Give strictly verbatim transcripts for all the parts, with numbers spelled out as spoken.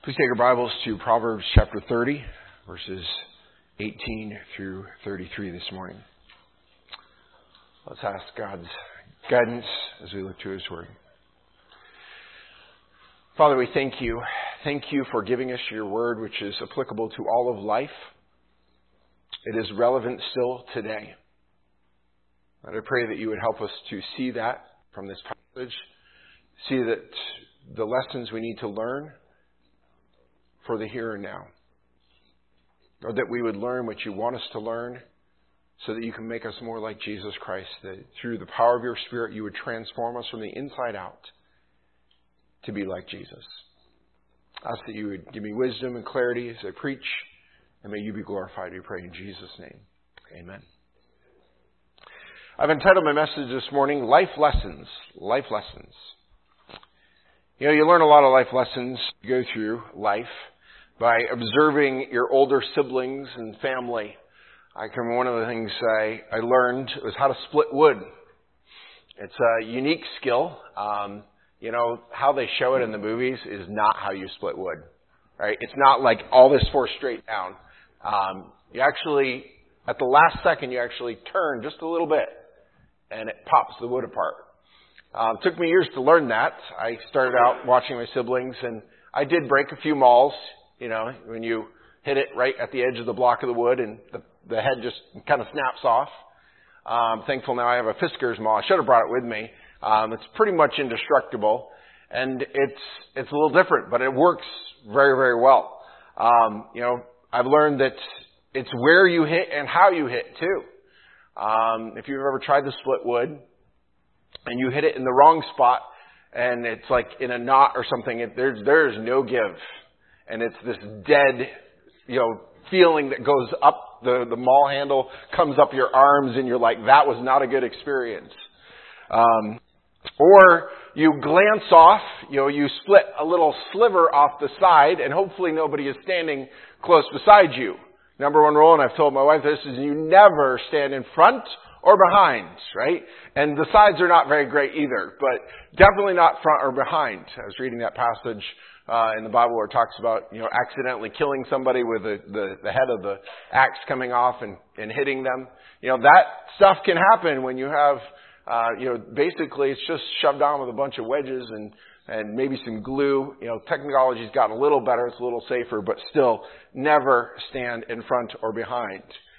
Please take your Bibles to Proverbs chapter thirty, verses eighteen through thirty-three this morning. Let's ask God's guidance as we look to His Word. Father, we thank you. Thank you for giving us your Word, which is applicable to all of life. It is relevant still today. And I pray that you would help us to see that from this passage, see that the lessons we need to learn for the here and now. Or that we would learn what you want us to learn so that you can make us more like Jesus Christ. That through the power of your Spirit you would transform us from the inside out to be like Jesus. I ask that you would give me wisdom and clarity as I preach, and may you be glorified, we pray in Jesus' name. Amen. I've entitled my message this morning, Life Lessons. Life Lessons. You know, you learn a lot of life lessons you go through life by observing your older siblings and family. I can remember one of the things I, I learned was how to split wood. It's a unique skill. Um, you know, how they show it in the movies is not how you split wood, right? It's not like all this force straight down. Um, you actually, at the last second, you actually turn just a little bit and it pops the wood apart. Um, it took me years to learn that. I started out watching my siblings and I did break a few mauls. You know, when you hit it right at the edge of the block of the wood and the, the head just kind of snaps off. Um, thankful now I have a Fiskars maul. I should have brought it with me. Um, it's pretty much indestructible. And it's it's a little different, but it works very, very well. Um, you know, I've learned that it's where you hit and how you hit, too. Um, if you've ever tried to split wood and you hit it in the wrong spot and it's like in a knot or something, it, there's there's no give. And it's this dead, you know, feeling that goes up, the, the maul handle comes up your arms and you're like, that was not a good experience. Um, or you glance off, you know, you split a little sliver off the side and hopefully nobody is standing close beside you. Number one rule, and I've told my wife this, is you never stand in front or behind, right? And the sides are not very great either, but definitely not front or behind. I was reading that passage Uh, in the Bible where it talks about, you know, accidentally killing somebody with the, the, the head of the axe coming off and, and hitting them. You know, that stuff can happen when you have, uh, you know, basically it's just shoved on with a bunch of wedges and, and maybe some glue. You know, technology's gotten a little better. It's a little safer, but still never stand in front or behind.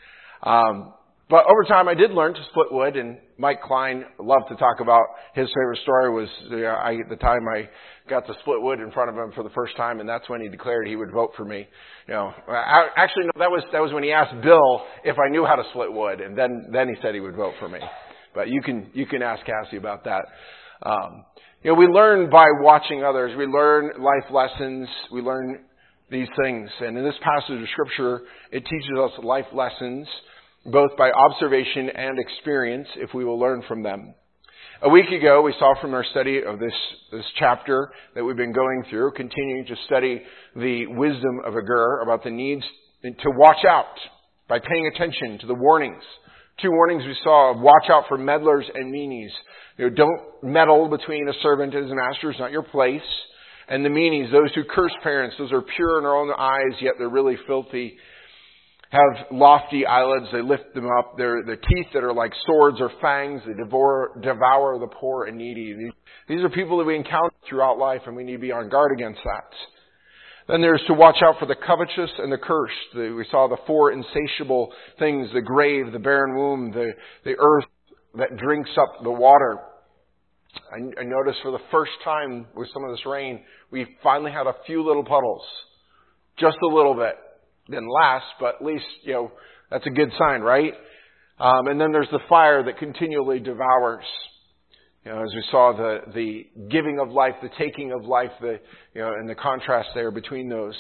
Um, But over time, I did learn to split wood, and Mike Klein loved to talk about his favorite story was you know, I, the time I got to split wood in front of him for the first time, and that's when he declared he would vote for me. You know, I, actually, no, that was that was when he asked Bill if I knew how to split wood, and then then he said he would vote for me. But you can you can ask Cassie about that. Um, you know, we learn by watching others. We learn life lessons. We learn these things, and in this passage of Scripture, it teaches us life lessons, both by observation and experience, if we will learn from them. A week ago, we saw from our study of this, this chapter that we've been going through, continuing to study the wisdom of Agur, about the needs to watch out by paying attention to the warnings. Two warnings we saw of watch out for meddlers and meanies. You know, don't meddle between a servant and his master. It's not your place. And the meanies, those who curse parents, those are pure in their own eyes, yet they're really filthy. Have lofty eyelids, they lift them up. They're the teeth that are like swords or fangs. They devour, devour the poor and needy. These, these are people that we encounter throughout life, and we need to be on guard against that. Then there's to watch out for the covetous and the cursed. The, we saw the four insatiable things, the grave, the barren womb, the, the earth that drinks up the water. I, I noticed for the first time with some of this rain, we finally had a few little puddles. Just a little bit. Didn't last, but at least, you know, that's a good sign, right? Um, and then there's the fire that continually devours. You know, as we saw the, the giving of life, the taking of life, the, you know, and the contrast there between those.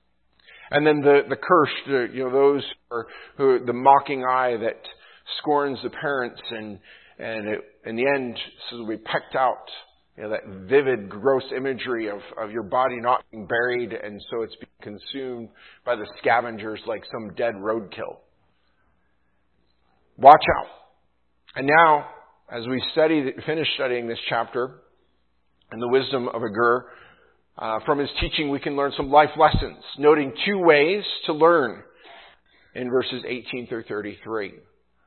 And then the, the cursed, uh, you know, those who, are, who, the mocking eye that scorns the parents and, and it, in the end, so will be pecked out. You know, that vivid, gross imagery of, of your body not being buried, and so it's being consumed by the scavengers like some dead roadkill. Watch out. And now, as we study, finish studying this chapter and the wisdom of Agur, Uh, from his teaching, we can learn some life lessons, noting two ways to learn in verses eighteen through thirty-three.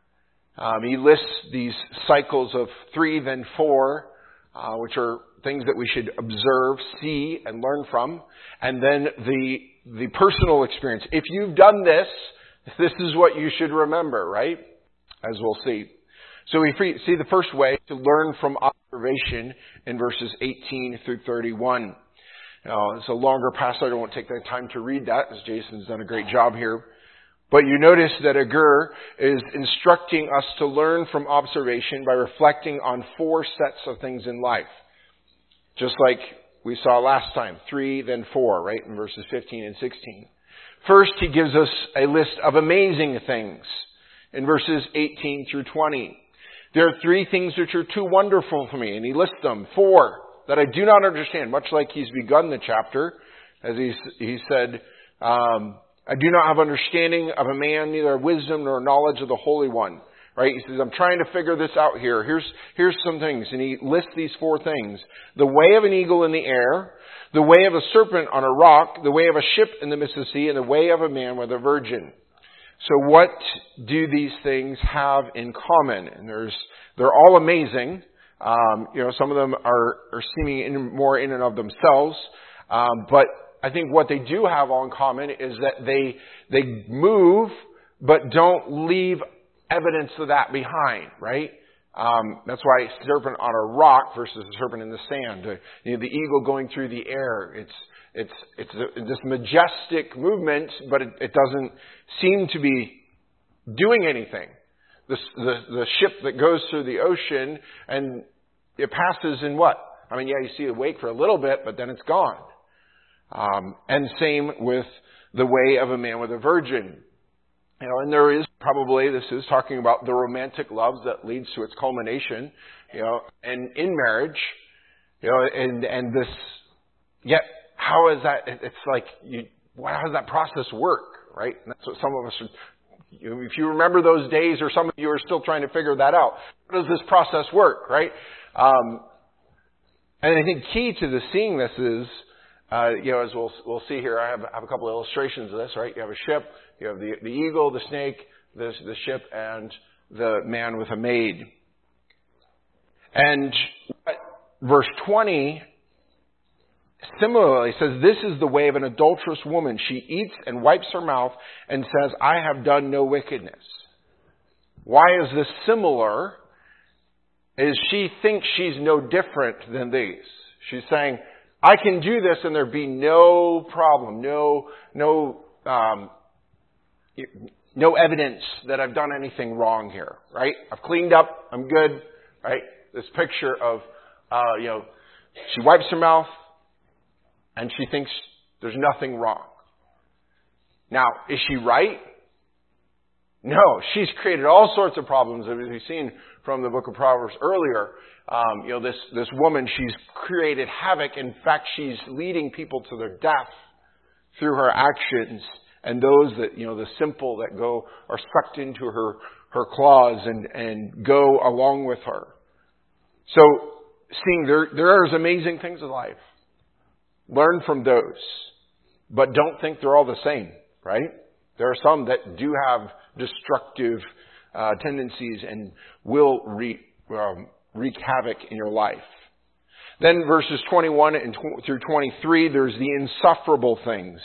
Um, he lists these cycles of three, then four, uh, which are things that we should observe, see, and learn from. And then the the personal experience. If you've done this, this is what you should remember, right? As we'll see. So we see the first way to learn from observation in verses eighteen through thirty-one. Now, it's a longer passage. I won't take the time to read that, as Jason's done a great job here. But you notice that Agur is instructing us to learn from observation by reflecting on four sets of things in life. Just like we saw last time, three, then four, right, in verses fifteen and sixteen. First, he gives us a list of amazing things in verses eighteen through twenty. There are three things which are too wonderful for me, and he lists them. Four that I do not understand, much like he's begun the chapter, as he, he said, um, I do not have understanding of a man, neither wisdom nor knowledge of the Holy One. Right? He says, I'm trying to figure this out here. Here's, here's some things. And he lists these four things. The way of an eagle in the air, the way of a serpent on a rock, the way of a ship in the midst of the sea, and the way of a man with a virgin. So what do these things have in common? And there's, they're all amazing. Um, you know, some of them are, are seeming in, more in and of themselves. Um, but I think what they do have all in common is that they, they move, but don't leave evidence of that behind, right? Um, that's why serpent on a rock versus a serpent in the sand. Uh, you know, the eagle going through the air. It's it's it's a, this majestic movement, but it, it doesn't seem to be doing anything. The, the the ship that goes through the ocean and it passes in what? I mean, yeah, you see it wake for a little bit, but then it's gone. Um, and same with the way of a man with a virgin. You know, and there is probably, this is talking about the romantic love that leads to its culmination, you know, and in marriage, you know, and, and this, yet, how is that, it's like, you, how does that process work, right? And that's what some of us are, you know, if you remember those days, or some of you are still trying to figure that out, how does this process work, right? Um, and I think key to the seeing this is, Uh, you know, as we'll we'll see here, I have, I have a couple of illustrations of this, right? You have a ship, you have the, the eagle, the snake, the, the ship, and the man with a maid. And verse twenty similarly says, this is the way of an adulterous woman. She eats and wipes her mouth and says, I have done no wickedness. Why is this similar? Is she thinks she's no different than these. She's saying, I can do this and there be no problem, no, no, um, no evidence that I've done anything wrong here, right? I've cleaned up, I'm good, right? This picture of, uh, you know, she wipes her mouth and she thinks there's nothing wrong. Now, is she right? No, she's created all sorts of problems, as we've seen from the book of Proverbs earlier. Um, you know, this, this woman, she's created havoc. In fact, she's leading people to their death through her actions. And those that, you know, the simple that go, are sucked into her, her claws and, and go along with her. So, seeing there, there is amazing things in life. Learn from those. But don't think they're all the same, right? There are some that do have destructive uh, tendencies and will re, um, wreak havoc in your life. Then verses twenty-one and tw- through twenty-three, there's the insufferable things.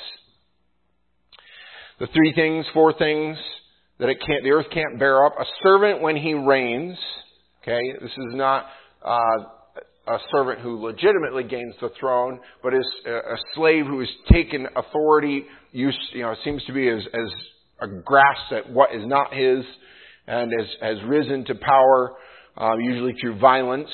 The three things, four things that it can't, the earth can't bear up. A servant when he reigns. Okay, this is not uh, a servant who legitimately gains the throne, but is a slave who has taken authority. Use, you know, seems to be as, as a grasp at what is not his, and has, has risen to power. Uh, usually through violence.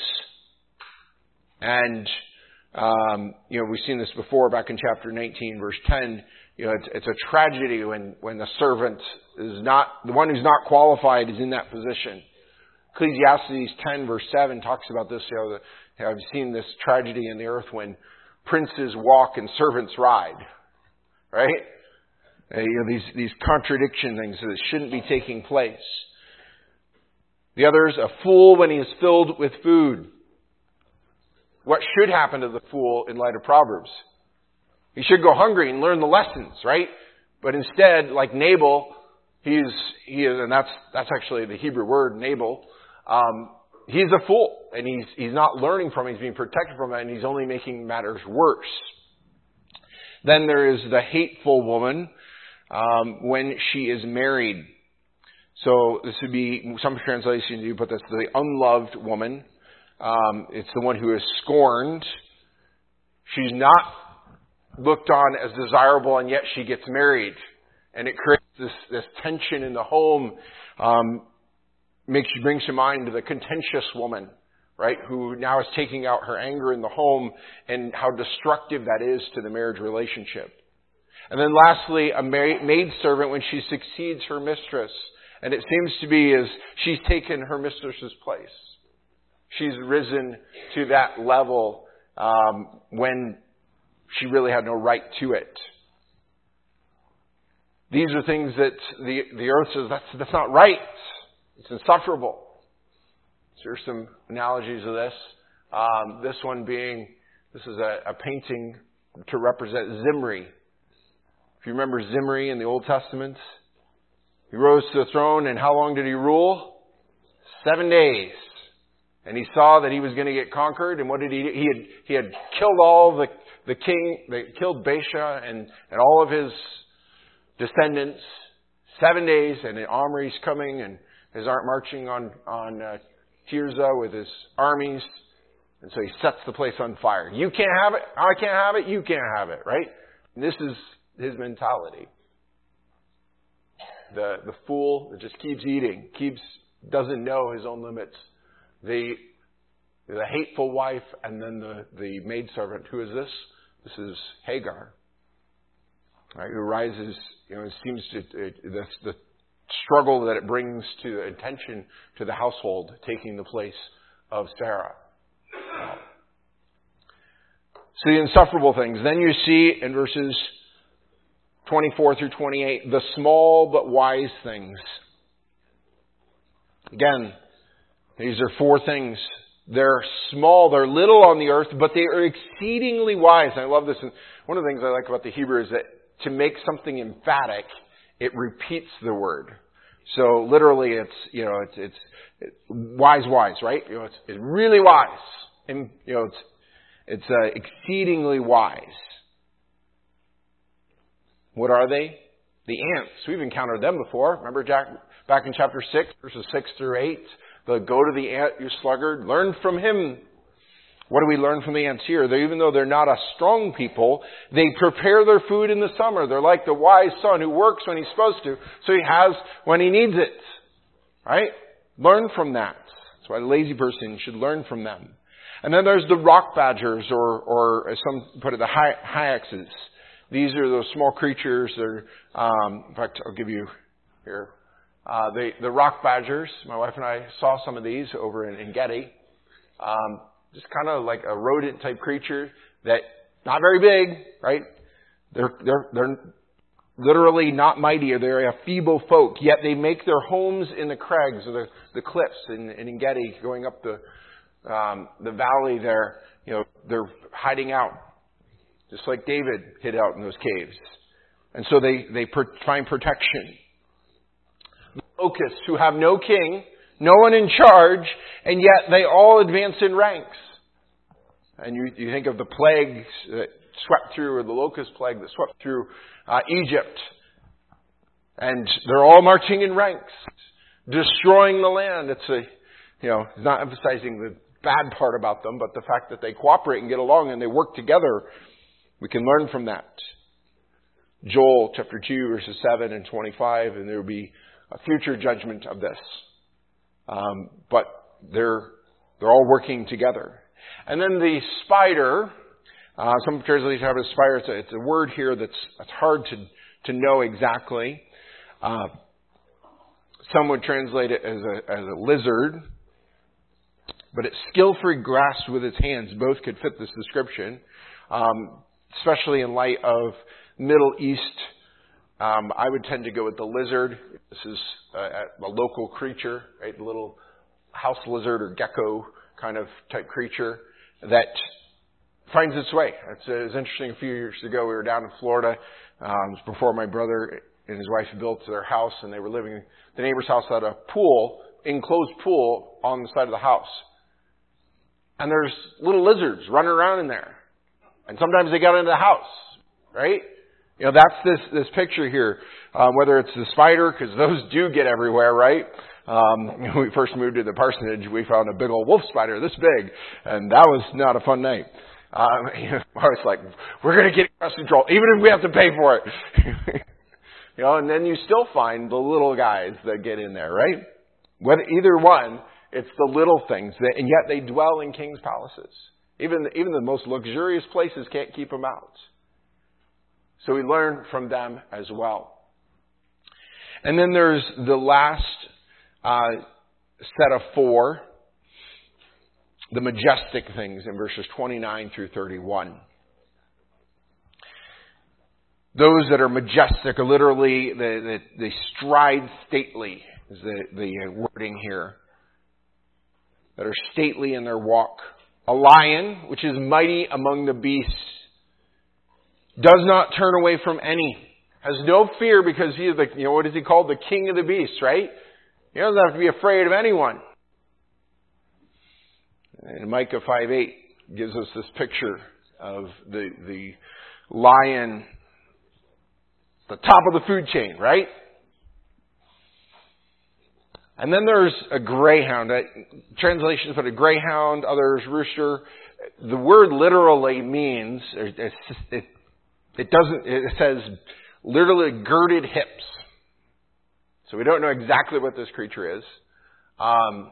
And, um, you know, we've seen this before back in chapter nineteen, verse ten. You know, it's, it's a tragedy when, when the servant is not, the one who's not qualified is in that position. Ecclesiastes ten, verse seven talks about this. You know, the, you know, I've seen this tragedy in the earth when princes walk and servants ride. Right? Uh, you know, these, these contradiction things that shouldn't be taking place. The other is a fool when he is filled with food. What should happen to the fool in light of Proverbs? He should go hungry and learn the lessons, right? But instead, like Nabal, he's, he is, and that's, that's actually the Hebrew word, Nabal, um, he's a fool, and he's, he's not learning from it, he's being protected from it, and he's only making matters worse. Then there is the hateful woman, um, when she is married. So this would be, some translations do put this, the unloved woman. Um, it's the one who is scorned. She's not looked on as desirable, and yet she gets married. And it creates this, this tension in the home. Um, makes you brings to mind the contentious woman, right? Who now is taking out her anger in the home, and how destructive that is to the marriage relationship. And then lastly, a maidservant when she succeeds her mistress. And it seems to be as she's taken her mistress's place. She's risen to that level um, when she really had no right to it. These are things that the, the earth says, that's, that's not right. It's insufferable. So here's some analogies of this. Um, this one being, this is a, a painting to represent Zimri. If you remember Zimri in the Old Testament, he rose to the throne, and how long did he rule? Seven days. And he saw that he was going to get conquered, and what did he do? He had, he had killed all the, the king, they killed Baasha and, and all of his descendants. Seven days, and Omri's coming, and his army marching on, on uh, Tirzah with his armies. And so he sets the place on fire. You can't have it, I can't have it, you can't have it, right? And this is his mentality. The the fool that just keeps eating, keeps doesn't know his own limits. The the hateful wife, and then the, the maidservant. Who is this? This is Hagar. Right, who rises, you know, it seems to it, the, the struggle that it brings to the attention to the household, taking the place of Sarah. So the insufferable things. Then you see in verses twenty-four through twenty-eight, the small but wise things. Again, these are four things. They're small, they're little on the earth, but they are exceedingly wise. And I love this. And one of the things I like about the Hebrew is that to make something emphatic, it repeats the word. So literally, it's you know, it's it's, it's wise, wise, right? You know, it's, it's really wise, and you know, it's it's uh, exceedingly wise. What are they? The ants. We've encountered them before. Remember Jack, back in chapter six, verses six through eight. The go to the ant, you sluggard. Learn from him. What do we learn from the ants here? They, even though they're not a strong people, they prepare their food in the summer. They're like the wise son who works when he's supposed to, so he has when he needs it. Right? Learn from that. That's why the lazy person should learn from them. And then there's the rock badgers, or, or as some put it, the hyaxes. These are those small creatures. They're, um, in fact, I'll give you here. Uh, the, the rock badgers. My wife and I saw some of these over in, in Getty. Um, just kind of like a rodent type creature that not very big, right? They're they're they're literally not mighty, or they're a feeble folk. Yet they make their homes in the crags or the, the cliffs in, in Getty, going up the um, the valley there. You know, they're hiding out. Just like David hid out in those caves. And so they, they per- find protection. The locusts, who have no king, no one in charge, and yet they all advance in ranks. And you, you think of the plagues that swept through, or the locust plague that swept through uh, Egypt. And they're all marching in ranks, destroying the land. It's a, you know, it's not emphasizing the bad part about them, but the fact that they cooperate and get along and they work together. We can learn from that. Joel chapter two, verses seven and twenty-five, and there will be a future judgment of this. Um, but they're they're all working together. And then the spider, uh, some translations have a spider. It's a, it's a word here that's, that's hard to, to know exactly. Uh, some would translate it as a, as a lizard. But it skillfully grasped with its hands. Both could fit this description. Um, especially in light of Middle East, um, I would tend to go with the lizard. This is a, a local creature, right? A little house lizard or gecko kind of type creature that finds its way. It's, uh, it's interesting. A few years ago, we were down in Florida. Um, it was before my brother and his wife built their house, and they were living. The neighbor's house had a pool, enclosed pool, on the side of the house. And there's little lizards running around in there, and sometimes they got into the house, right? You know, that's this this picture here. Um, whether it's the spider, because those do get everywhere, right? Um, when we first moved to the parsonage, we found a big old wolf spider this big, and that was not a fun night. Um, you know, I was like, we're going to get pest control, even if we have to pay for it. You know, and then you still find the little guys that get in there, right? Whether either one, it's the little things, that, and yet they dwell in king's palaces. Even even the most luxurious places can't keep them out. So we learn from them as well. And then there's the last uh, set of four, the majestic things in verses twenty-nine through thirty-one. Those that are majestic are literally, they, they, they stride stately, is the, the wording here. That are stately in their walk. A lion, which is mighty among the beasts, does not turn away from any. Has no fear because he is the, you know, what is he called? The king of the beasts, right? He doesn't have to be afraid of anyone. And Micah five eight gives us this picture of the, the lion, the top of the food chain, right? And then there's a greyhound. Translations put a greyhound, others rooster. The word literally means, it, it, it doesn't, it says literally girded hips. So we don't know exactly what this creature is. Um,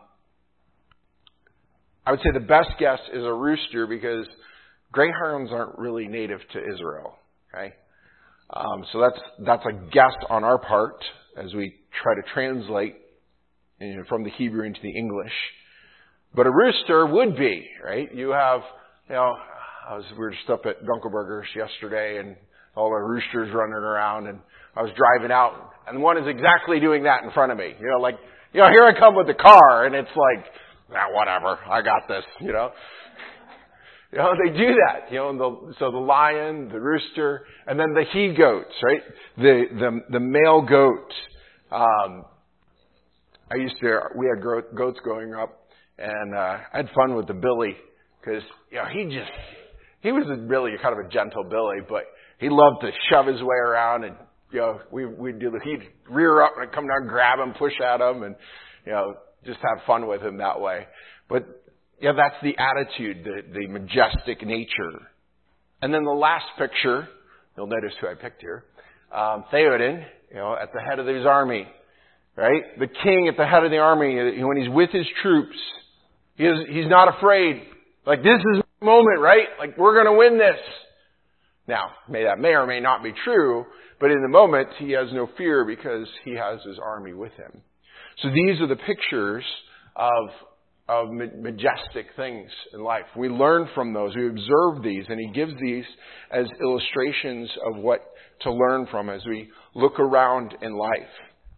I would say the best guess is a rooster because greyhounds aren't really native to Israel. Okay, um, so that's that's a guess on our part as we try to translate, you know, from the Hebrew into the English. But a rooster would be, right? You have, you know, I was we were just up at Dunkelberger's yesterday, and all the roosters running around, and I was driving out, and one is exactly doing that in front of me. You know, like, you know, here I come with the car, and it's like, ah, whatever, I got this, you know. You know, they do that, you know, and the, so the lion, the rooster, and then the he-goats, right? The, the, the male goat. Um, I used to, we had goats growing up, and uh, I had fun with the Billy, because, you know, he just, he was really kind of a gentle Billy, but he loved to shove his way around, and, you know, we, we'd do the, he'd rear up and I'd come down, grab him, push at him, and, you know, just have fun with him that way. But, yeah, that's the attitude, the, the majestic nature. And then the last picture, you'll notice who I picked here, um, Theoden, you know, at the head of his army, right? The king at the head of the army, when he's with his troops, he is, he's not afraid. Like, this is the moment, right? Like, we're going to win this. Now, may that may or may not be true, but in the moment, he has no fear because he has his army with him. So these are the pictures of, of majestic things in life. We learn from those. We observe these, and he gives these as illustrations of what to learn from as we look around in life.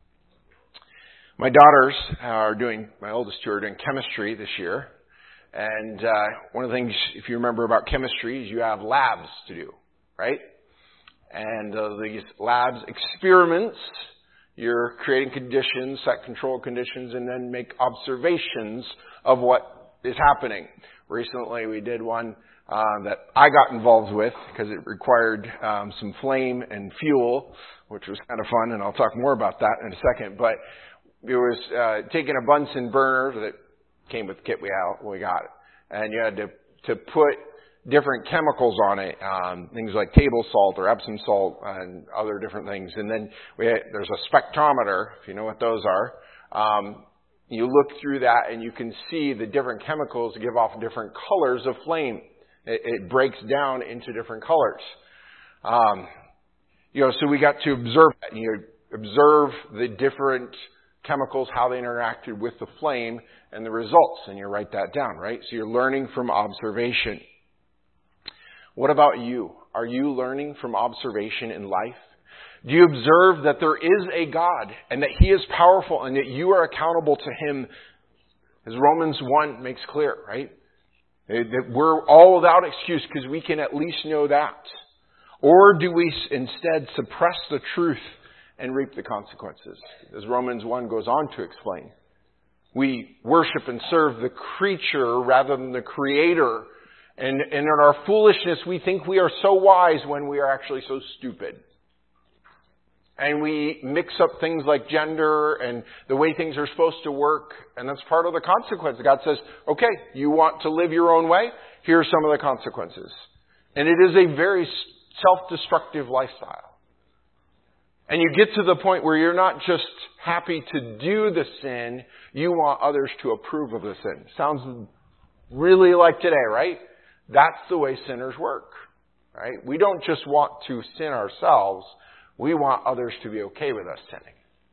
My daughters are doing, my oldest two are doing chemistry this year. And uh, one of the things, if you remember about chemistry, is you have labs to do, right? And uh, these labs, experiments, you're creating conditions, set control conditions, and then make observations of what is happening. Recently, we did one uh, that I got involved with because it required um, some flame and fuel, which was kind of fun, and I'll talk more about that in a second. But it was uh, taking a Bunsen burner that came with the kit we, had, we got it, and you had to, to put different chemicals on it, um, things like table salt or Epsom salt and other different things. And then we had, there's a spectrometer, if you know what those are. Um, you look through that and you can see the different chemicals give off different colors of flame. It, it breaks down into different colors. Um, you know, so we got to observe that. And you observe the different chemicals, how they interacted with the flame and the results. And you write that down, right? So you're learning from observation. What about you? Are you learning from observation in life? Do you observe that there is a God and that He is powerful and that you are accountable to Him? As Romans one makes clear, right? That we're all without excuse because we can at least know that. Or do we instead suppress the truth and reap the consequences? As Romans one goes on to explain. We worship and serve the creature rather than the Creator. And, and in our foolishness, we think we are so wise when we are actually so stupid. And we mix up things like gender and the way things are supposed to work. And that's part of the consequence. God says, okay, you want to live your own way? Here are some of the consequences. And it is a very self-destructive lifestyle. And you get to the point where you're not just happy to do the sin, you want others to approve of the sin. Sounds really like today, right? That's the way sinners work, right? We don't just want to sin ourselves. We want others to be okay with us sinning.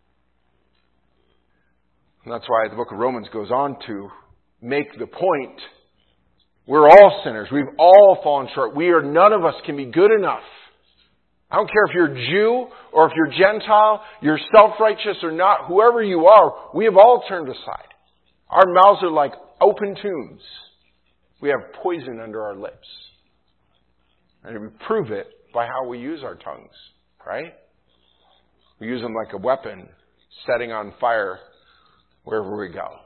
And that's why the book of Romans goes on to make the point, we're all sinners. We've all fallen short. We are, none of us can be good enough. I don't care if you're Jew or if you're Gentile, you're self-righteous or not, whoever you are, we have all turned aside. Our mouths are like open tombs. We have poison under our lips. And we prove it by how we use our tongues, right? We use them like a weapon, setting on fire wherever we go.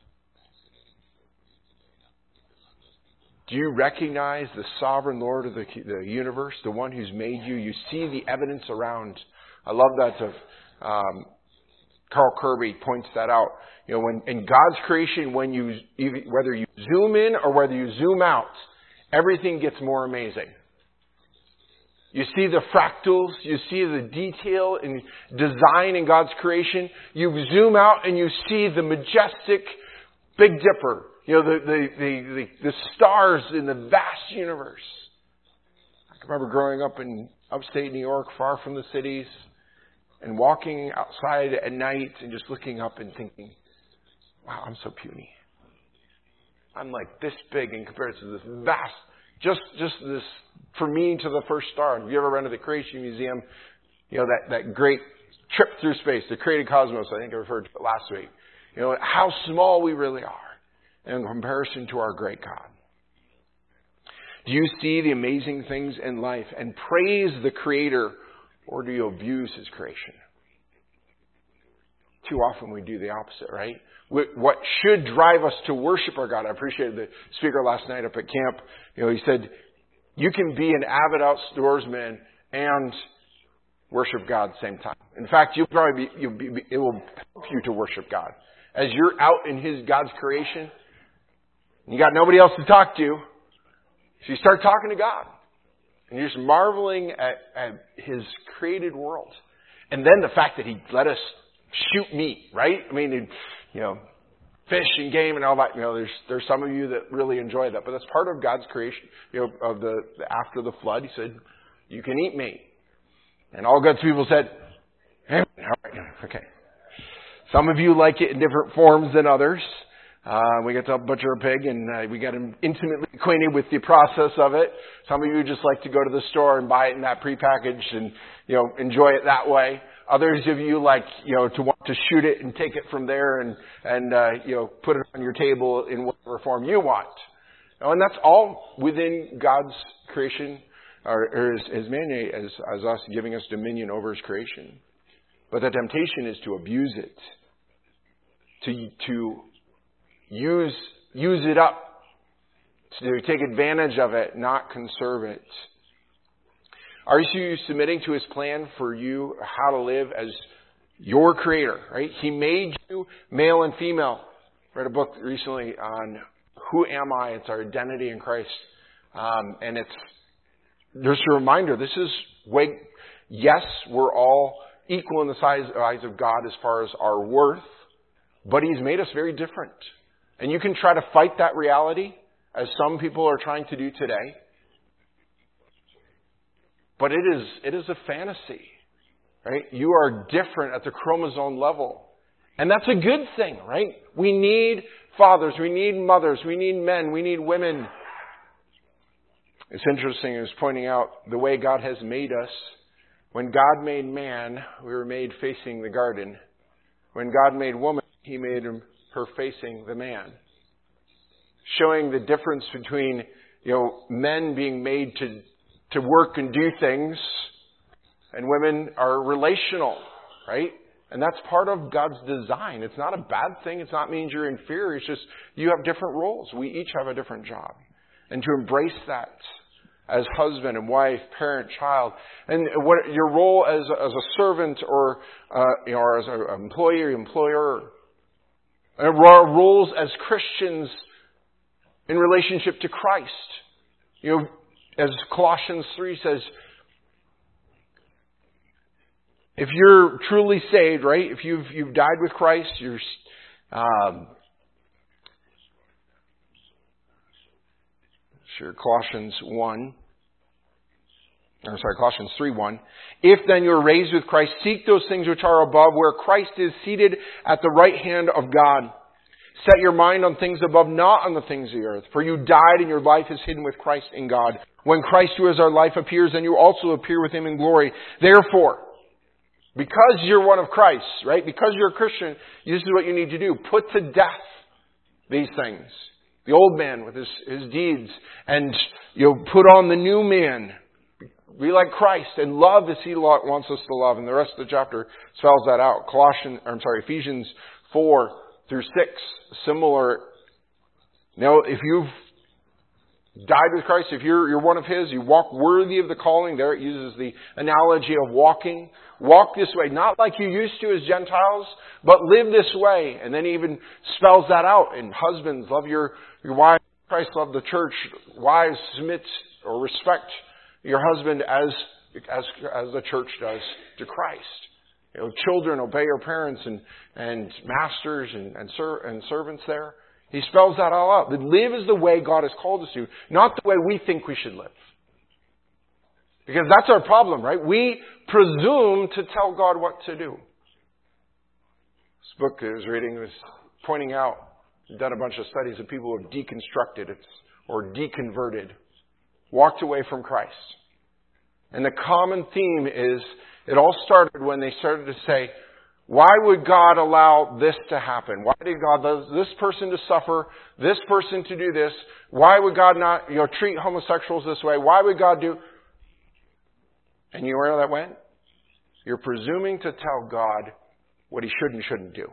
Do you recognize the sovereign Lord of the, the universe, the one who's made you? You see the evidence around. I love that. Of, um, Carl Kirby points that out. You know, when in God's creation, when you whether you zoom in or whether you zoom out, everything gets more amazing. You see the fractals, you see the detail and design in God's creation. You zoom out and you see the majestic Big Dipper. You know, the, the, the, the, the stars in the vast universe. I can remember growing up in upstate New York, far from the cities, and walking outside at night and just looking up and thinking, wow, I'm so puny. I'm like this big in comparison to this vast, just just this, for me to the first star. Have you ever been to the Creation Museum? You know, that, that great trip through space, the created cosmos, I think I referred to it last week. You know, how small we really are in comparison to our great God. Do you see the amazing things in life and praise the Creator, or do you abuse His creation? Too often we do the opposite, right? What should drive us to worship our God. I appreciated the speaker last night up at camp. You know, he said, you can be an avid outdoorsman and worship God at the same time. In fact, you'll probably be, you'll be, it will help you to worship God. As you're out in His God's creation, you got nobody else to talk to, so you start talking to God. And you're just marveling at, at His created world. And then the fact that He let us shoot meat, right? I mean, you know, fish and game and all that. You know, there's there's some of you that really enjoy that. But that's part of God's creation. You know, of the, the after the flood, He said, you can eat meat. And all God's people said, hey, all right, okay. Some of you like it in different forms than others. Uh, we got to butcher a pig and uh, we got intimately acquainted with the process of it. Some of you just like to go to the store and buy it in that prepackaged and, you know, enjoy it that way. Others of you like, you know, to want to shoot it and take it from there and, and uh, you know, put it on your table in whatever form you want. And that's all within God's creation, or, or His, His mandate as, as us giving us dominion over His creation. But the temptation is to abuse it, to to use use it up, to take advantage of it, not conserve it. Are you submitting to His plan for you how to live as your Creator, right? He made you male and female. I read a book recently on Who Am I? It's our identity in Christ. Um, and it's just a reminder, this is, way, yes, we're all equal in the size, eyes of God as far as our worth, but He's made us very different. And you can try to fight that reality, as some people are trying to do today. But it is it is a fantasy, right? You are different at the chromosome level. And that's a good thing, right? We need fathers, we need mothers, we need men, we need women. It's interesting, it was pointing out the way God has made us. When God made man, we were made facing the garden. When God made woman, He made her facing the man. showing the difference between, you know, men being made to, to work and do things, and women are relational, right? And that's part of God's design. It's not a bad thing. It's not means you're inferior. It's just you have different roles. We each have a different job. And to embrace that as husband and wife, parent, child, and what your role as a, as a servant or uh, you know, or as an employee or employer, and our roles as Christians in relationship to Christ. You know, as Colossians three says, if you're truly saved, right? If you've you've died with Christ, you're um, sure Colossians one. Or sorry, Colossians three one. If then you are raised with Christ, seek those things which are above, where Christ is seated at the right hand of God. Set your mind on things above, not on the things of the earth. For you died, and your life is hidden with Christ in God. When Christ, who is our life, appears, then you also appear with him in glory. Therefore, because you're one of Christ, right? Because you're a Christian, this is what you need to do. Put to death these things. The old man with his, his deeds. And you'll put on the new man. Be like Christ and love as he wants us to love. And the rest of the chapter spells that out. Colossians, I'm sorry, Ephesians four through six, similar. Now, if you've died with Christ, if you're, you're one of his, you walk worthy of the calling. There it uses the analogy of walking. Walk this way, not like you used to as Gentiles, but live this way. And then he even spells that out. And husbands, love your, your wives. Christ loved the church. Wives, submit or respect your husband as, as, as the church does to Christ. You know, children, obey your parents, and, and masters and, and, ser- and servants there. He spells that all out. That live is the way God has called us to, not the way we think we should live. Because that's our problem, right? We presume to tell God what to do. This book I was reading was pointing out, done a bunch of studies of people who have deconstructed it or deconverted, walked away from Christ. And the common theme is, it all started when they started to say, why would God allow this to happen? Why did God allow this person to suffer, this person to do this? Why would God not, you know, treat homosexuals this way? Why would God do... And you know where that went? You're presuming to tell God what he should and shouldn't do.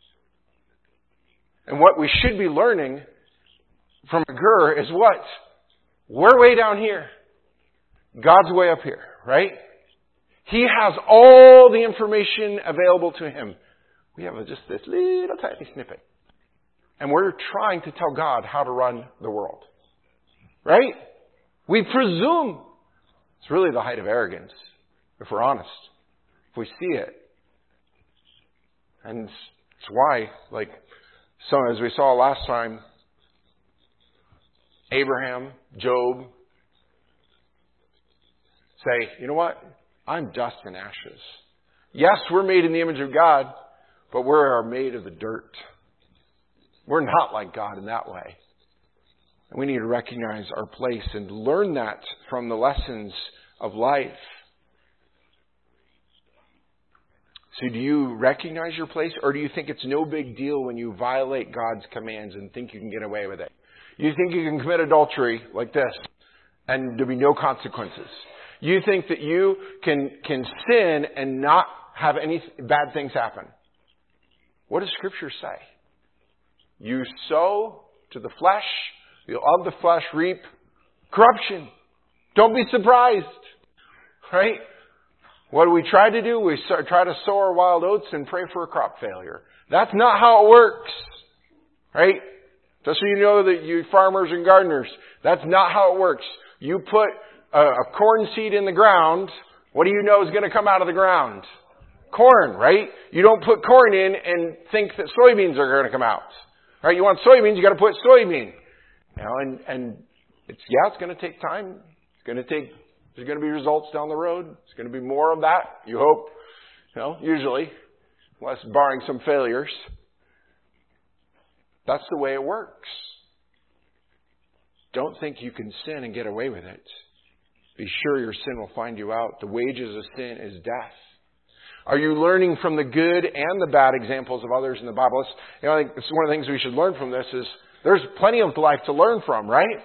And what we should be learning from Agur is what? We're way down here. God's way up here, right? He has all the information available to him. We have just this little tiny snippet. And we're trying to tell God how to run the world. Right? We presume. It's really the height of arrogance, if we're honest. If we see it. And it's why, like, so as we saw last time, Abraham, Job, say, you know what? I'm dust and ashes. Yes, we're made in the image of God, but we're made of the dirt. We're not like God in that way. And we need to recognize our place and learn that from the lessons of life. So do you recognize your place, or do you think it's no big deal when you violate God's commands and think you can get away with it? You think you can commit adultery like this and there'll be no consequences? You think that you can, can sin and not have any bad things happen? What does Scripture say? You sow to the flesh, you'll of the flesh reap corruption. Don't be surprised. Right? What do we try to do? We try to sow our wild oats and pray for a crop failure. That's not how it works. Right? Just so you know, that you farmers and gardeners, that's not how it works. You put a, a corn seed in the ground, what do you know is going to come out of the ground? Corn, right? You don't put corn in and think that soybeans are going to come out. Right? You want soybeans, you got to put soybean. You know, and, and it's, yeah, it's going to take time. It's going to take, there's going to be results down the road. It's going to be more of that, you hope. You know, usually. Unless barring some failures. That's the way it works. Don't think you can sin and get away with it. Be sure your sin will find you out. The wages of sin is death. Are you learning from the good and the bad examples of others in the Bible? It's, you know, I think it's one of the things we should learn from this is There's plenty of life to learn from, right?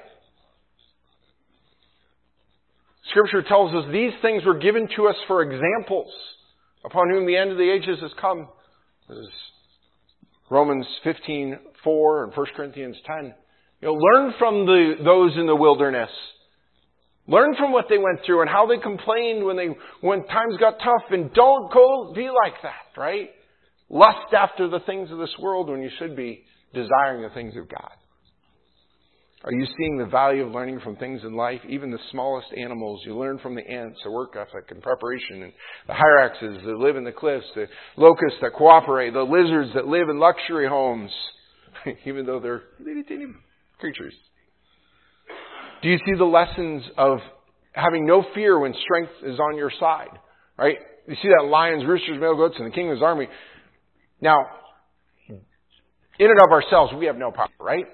Scripture tells us these things were given to us for examples, upon whom the end of the ages has come. This is Romans fifteen four and First Corinthians ten. You know, learn from the those in the wilderness. Learn from what they went through and how they complained when they when times got tough, and don't go be like that, right? Lust after the things of this world when you should be desiring the things of God. Are you seeing the value of learning from things in life? Even the smallest animals, you learn from the ants, their work ethic and preparation, and the hyraxes that live in the cliffs, the locusts that cooperate, the lizards that live in luxury homes, even though they're little teeny creatures. Do you see the lessons of having no fear when strength is on your side? Right? You see that lions, roosters, male goats, and the king of his army. Now, in and of ourselves, we have no power, right?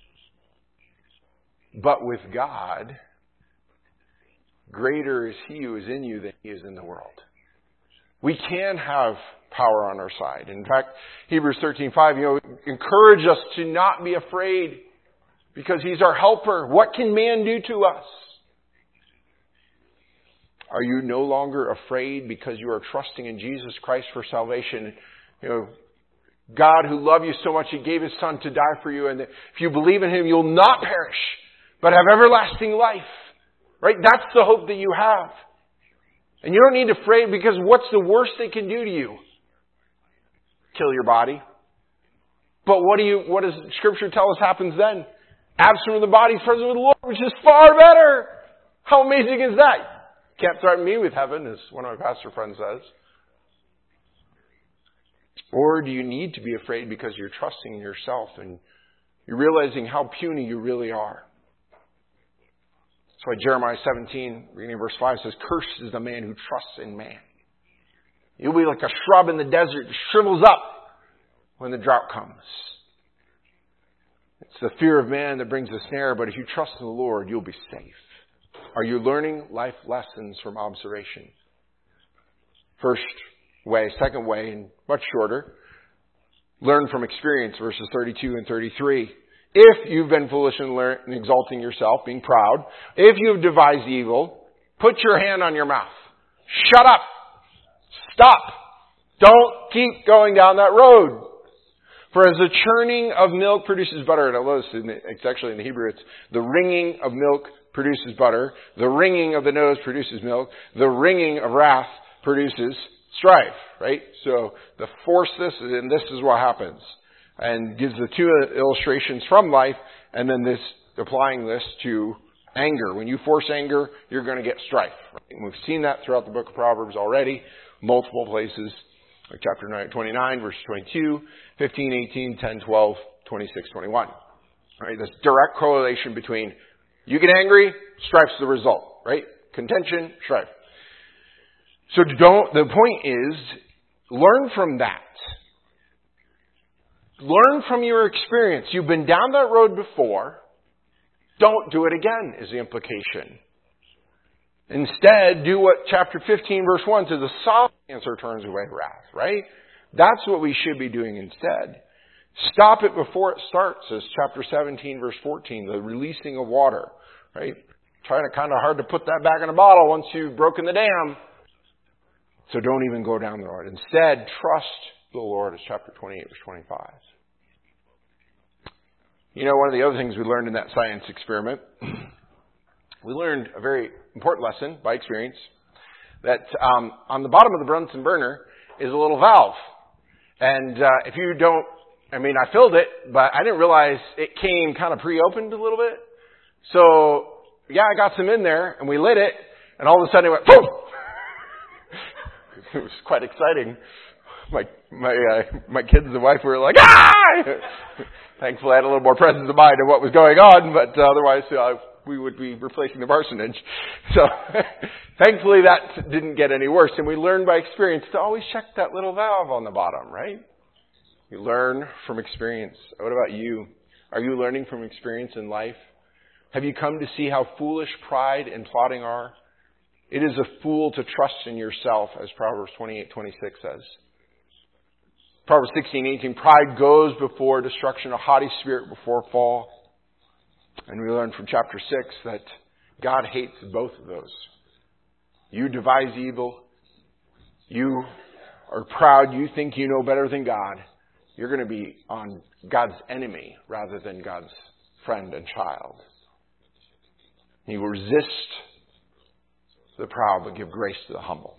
But with God, greater is He who is in you than He is in the world. We can have power on our side. In fact, Hebrews thirteen five, you know, encourage us to not be afraid because He's our helper. What can man do to us? Are you no longer afraid because you are trusting in Jesus Christ for salvation? You know, God who loved you so much, He gave His Son to die for you. And if you believe in Him, you'll not perish, but have everlasting life. Right? That's the hope that you have. And you don't need to afraid, because what's the worst they can do to you? Kill your body. But what do you, what does Scripture tell us happens then? Absent from the body, present with the Lord, which is far better. How amazing is that? Can't threaten me with heaven, as one of my pastor friends says. Or do you need to be afraid because you're trusting in yourself and you're realizing how puny you really are? That's why Jeremiah seventeen, reading verse five, says, "Cursed is the man who trusts in man. You'll be like a shrub in the desert that shrivels up when the drought comes." It's the fear of man that brings the snare, but if you trust in the Lord, you'll be safe. Are you learning life lessons from observation? First way, second way, and much shorter, learn from experience, verses thirty-two and thirty-three. If you've been foolish in, learn, in exalting yourself, being proud, if you've devised evil, put your hand on your mouth. Shut up. Stop. Don't keep going down that road. For as the churning of milk produces butter, and I love this, it's actually in the Hebrew, it's the wringing of milk produces butter, the wringing of the nose produces milk, the wringing of wrath produces strife, right? So the force this, and this is what happens. And gives the two illustrations from life, and then this applying this to anger. When you force anger, you're going to get strife. Right? And we've seen that throughout the book of Proverbs already, multiple places, like chapter nine, twenty-nine, verse twenty-two, fifteen, eighteen, ten, twelve, twenty-six, twenty-one. Right? This direct correlation between you get angry, strife's the result, right? Contention, strife. So don't, the point is, learn from that. Learn from your experience. You've been down that road before. Don't do it again, is the implication. Instead, do what chapter fifteen, verse one says, "The soft answer turns away wrath," right? That's what we should be doing instead. Stop it before it starts, as chapter seventeen, verse fourteen, the releasing of water, right? Trying to kind of hard to put that back in a bottle once you've broken the dam. So don't even go down the road. Instead, trust the Lord, as chapter twenty-eight, verse twenty-five. You know, one of the other things we learned in that science experiment, we learned a very important lesson by experience, that um, on the bottom of the Bunsen burner is a little valve. And uh, if you don't, I mean, I filled it, but I didn't realize it came kind of pre-opened a little bit. So, yeah, I got some in there, and we lit it, and all of a sudden it went, boom! It was quite exciting. My my uh, my kids and wife were like, ah! Thankfully, I had a little more presence of mind of what was going on, but uh, otherwise uh, we would be replacing the parsonage. So thankfully, that didn't get any worse. And we learned by experience to always check that little valve on the bottom, right? You learn from experience. What about you? Are you learning from experience in life? Have you come to see how foolish pride and plotting are? It is a fool to trust in yourself, as Proverbs twenty-eight twenty-six says. Proverbs sixteen eighteen, pride goes before destruction, a haughty spirit before fall. And we learn from chapter six that God hates both of those. You devise evil. You are proud. You think you know better than God. You're going to be on God's enemy rather than God's friend and child. He will resist the proud but give grace to the humble.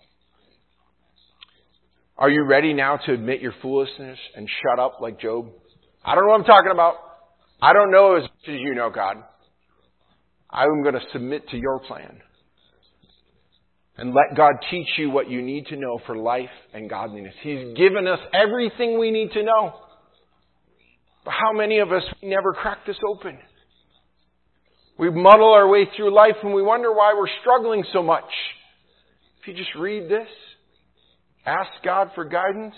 Are you ready now to admit your foolishness and shut up like Job? I don't know what I'm talking about. I don't know as much as you know, God. I'm going to submit to your plan. And let God teach you what you need to know for life and godliness. He's given us everything we need to know. But how many of us never crack this open? We muddle our way through life and we wonder why we're struggling so much. If you just read this, ask God for guidance,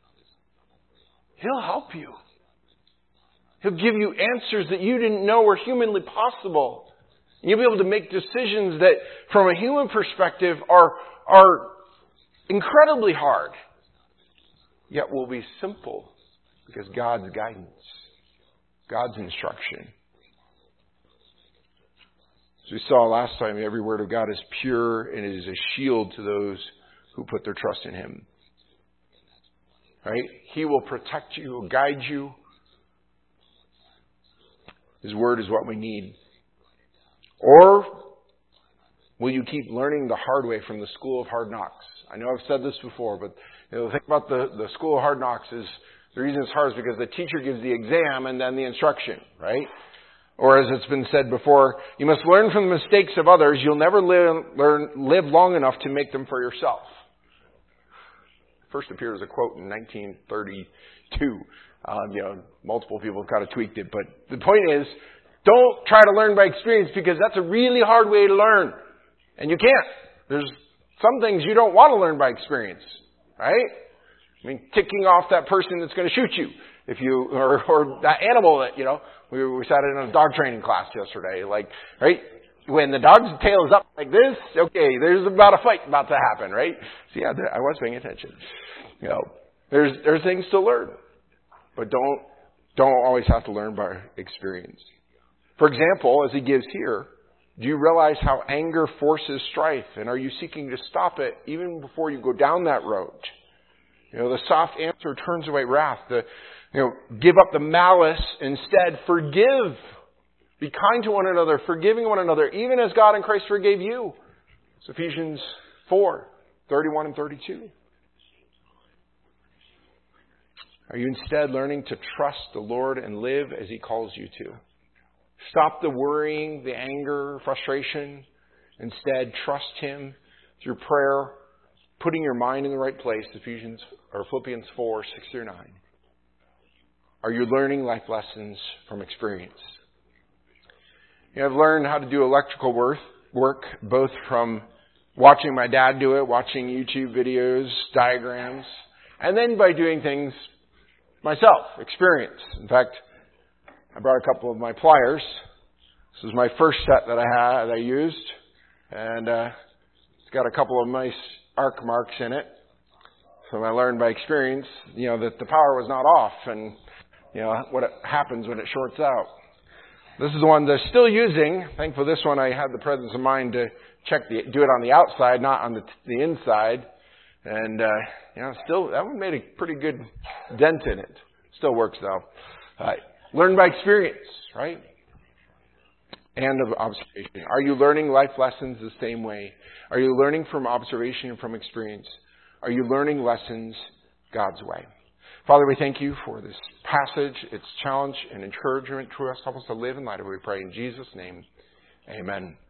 He'll help you. He'll give you answers that you didn't know were humanly possible. And you'll be able to make decisions that, from a human perspective, are, are incredibly hard, yet will be simple because God's guidance, God's instruction. As we saw last time, every word of God is pure and it is a shield to those who put their trust in Him. Right? He will protect you, will guide you. His word is what we need. Or will you keep learning the hard way from the school of hard knocks? I know I've said this before, but you know, the thing about the, the school of hard knocks is the reason it's hard is because the teacher gives the exam and then the instruction, right? Or as it's been said before, you must learn from the mistakes of others. You'll never live, learn, live long enough to make them for yourself. First appeared as a quote in nineteen thirty-two. Um, you know, multiple people have kind of tweaked it. But the point is, don't try to learn by experience because that's a really hard way to learn. And you can't. There's some things you don't want to learn by experience. Right? I mean, ticking off that person that's going to shoot you. If you, or, or that animal that, you know, we, we sat in a dog training class yesterday. Like, right? When the dog's tail is up like this, okay, there's about a fight about to happen, right? See, I, I was paying attention. You know, there's, there's things to learn. But don't, don't always have to learn by experience. For example, as he gives here, do you realize how anger forces strife? And are you seeking to stop it even before you go down that road? You know, the soft answer turns away wrath. The, you know, give up the malice. Instead, forgive. Be kind to one another, forgiving one another, even as God in Christ forgave you. It's Ephesians four, thirty-one and thirty-two. Are you instead learning to trust the Lord and live as He calls you to? Stop the worrying, the anger, frustration. Instead, trust Him through prayer, putting your mind in the right place, Ephesians or Philippians four, six through nine. Are you learning life lessons from experience? You know, I've learned how to do electrical work, work both from watching my dad do it, watching YouTube videos, diagrams, and then by doing things myself, experience. In fact, I brought a couple of my pliers. This is my first set that I had that I used, and uh, it's got a couple of nice arc marks in it. So I learned by experience, you know, that the power was not off, and you know what happens when it shorts out. This is the one that I'm still using. Thankfully, this one I had the presence of mind to check the do it on the outside, not on the the inside. And uh, you know, still that one made a pretty good dent in it. Still works though. Uh, learn by experience, right? And of observation. Are you learning life lessons the same way? Are you learning from observation and from experience? Are you learning lessons God's way? Father, we thank you for this passage, its challenge and encouragement to us. Help us to live in light of it, we pray in Jesus' name. Amen.